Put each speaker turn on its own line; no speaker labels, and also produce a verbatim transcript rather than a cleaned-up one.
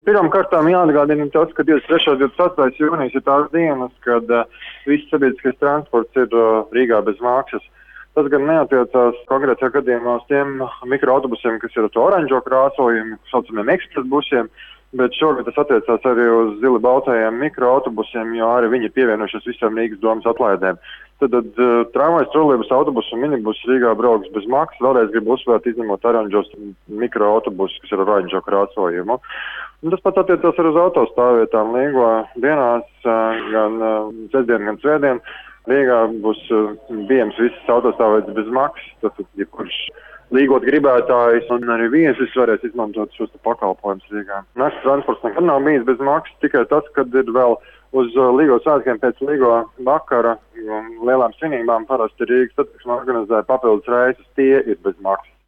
Pirmām kārtām jāatgādina tas, ka divdesmit trešais un divdesmit astotais jūnijas ir tās dienas, kad uh, viss sabiedriskais transports ir uh, Rīgā bez maksas. Tas gan neatiecās konkrētajā gadījumā uz tiem mikroautobusiem, kas ir ar to oranžo krāsojumu, saucamiem ekspresbusiem, bet šogad tas attiecās arī uz zili baltajiem mikroautobusiem, jo arī viņi ir pievienojušies visām Rīgas domas atlaidēm. Tad, tad uh, tramvajs, trolejbus, autobusu un minibus Rīgā brauks bez maksas. Vēlreiz gribu uzsvērt, izņemot oranžos mikroautobusus, kas ir ar oranžo krāsojumu. Un tas pats attiecās arī uz autostāvvietām. Līgo dienās, uh, gan uh, sestdien, gan svētdien, Rīgā būs uh, bijams visas autostāvvietas bez maksas. Tad, ja kurš līgot gribētājs un arī viesis varēs izmantot šos pakalpojumus Rīgā. Nakts transports nekad nav bijis bez maksas, tikai tas, kad ir vēl uz Līgo svētkiem pēc Līgo vakara lielām svinībām parasti Rīgas satiksme organizē papildus reisus, tie ir bez maksas.